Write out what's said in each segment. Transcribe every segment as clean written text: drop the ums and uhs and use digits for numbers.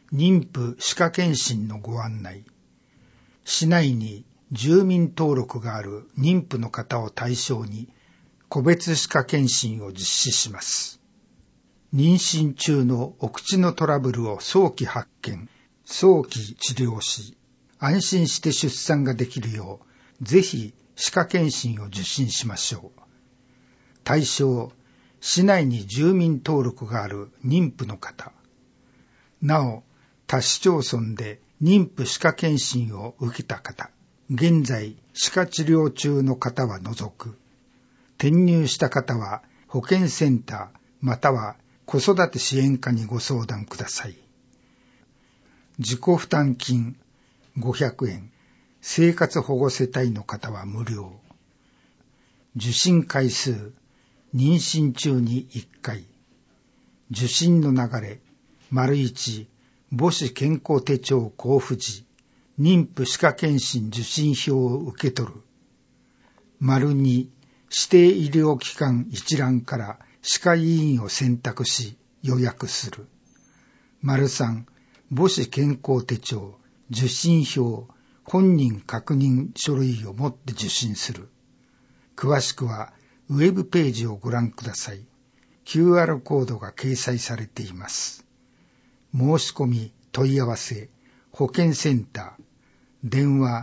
妊婦歯科検診のご案内。市内に住民登録がある妊婦の方を対象に個別歯科検診を実施します。妊娠中のお口のトラブルを早期発見、早期治療し、安心して出産ができるよう、ぜひ歯科検診を受診しましょう。対象、市内に住民登録がある妊婦の方。なお、他市町村で妊婦歯科検診を受けた方、現在歯科治療中の方は除く。転入した方は保健センターまたは子育て支援課にご相談ください。自己負担金500円、生活保護世帯の方は無料。受診回数、妊娠中に1回。受診の流れ、1、母子健康手帳交付時、妊婦歯科検診受診票を受け取る。2、指定医療機関一覧から歯科医院を選択し予約する。3、母子健康手帳、受診票、本人確認書類を持って受診する。詳しくはウェブページをご覧ください。QR コードが掲載されています。申し込み、問い合わせ、保健センター、電話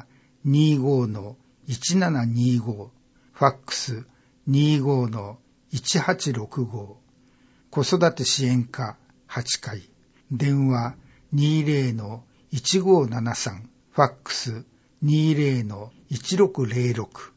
25-1725、ファックス 25-1865、子育て支援課8階、電話 20-1573、ファックス 20-1606